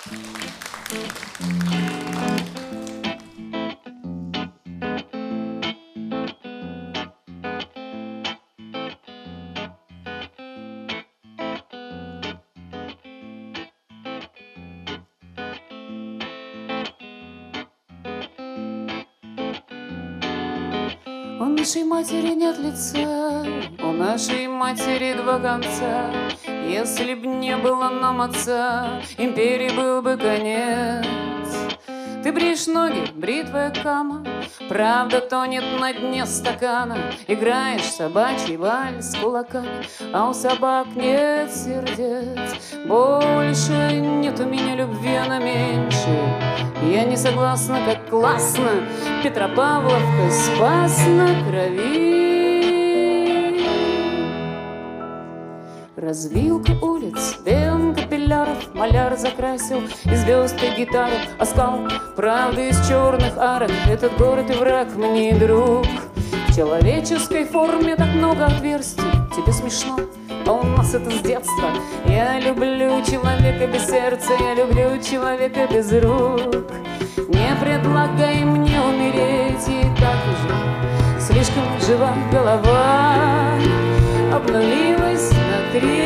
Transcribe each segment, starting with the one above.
У нашей матери нет лица, у нашей матери два конца. Если б не было нам отца, империи был бы конец. Ты бреешь ноги, бритвая кама, правда тонет на дне стакана. Играешь собачий вальс с кулаками, а у собак нет сердец. Больше нет у меня любви, она меньше. Я не согласна, как классно Петропавловка спас на крови. Развилка улиц, вен капилляров, маляр закрасил и звезд и гитару, оскал правды из черных арок. Этот город и враг мне и друг. В человеческой форме так много отверстий. Тебе смешно? А у нас это с детства. Я люблю человека без сердца, я люблю человека без рук. Не предлагай мне умереть, и так уже слишком жива голова. Обнулилась на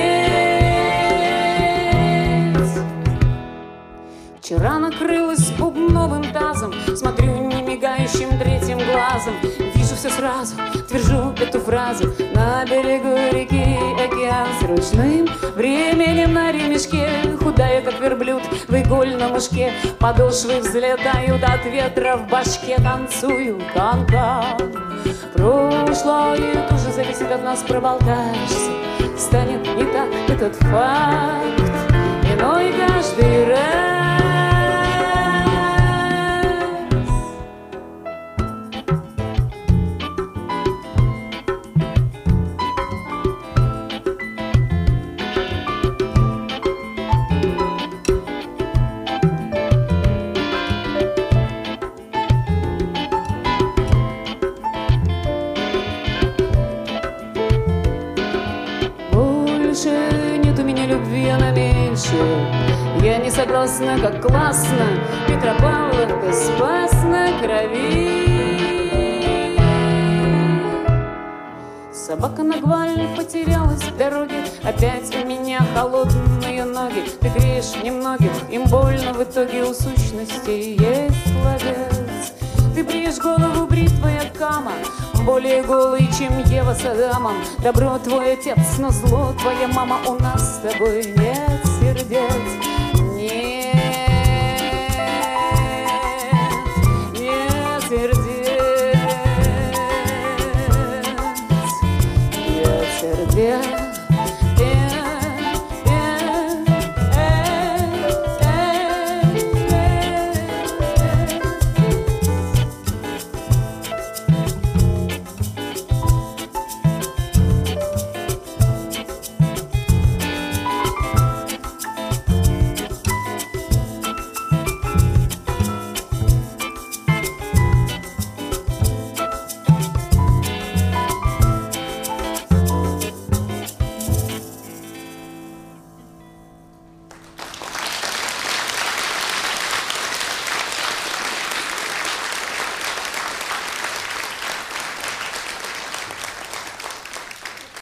треть. Вчера накрылась бубновым тазом, смотрю немигающим третьим глазом. Вижу все сразу, твержу эту фразу. На берегу реки океан с ручным временем на ремешке. Худая, как верблюд в игольном мешке. Подошвы взлетают от ветра в башке. Танцую канкан. Прошлое тоже зависит от нас, проболтаешься. Станет не так этот факт иной каждый раз. Нет у меня любви, она меньше. Я не согласна, как классно Петропавловка спас на крови. Собака на гваль потерялась в дороге. Опять у меня холодные ноги. Ты греешь немногих, им больно в итоге. У сущности есть ловец. Ты бреешь голову, бритвая кама, более голый, чем Ева с Адамом. Добро твой отец, но зло твоя мама. У нас с тобой нет сердец.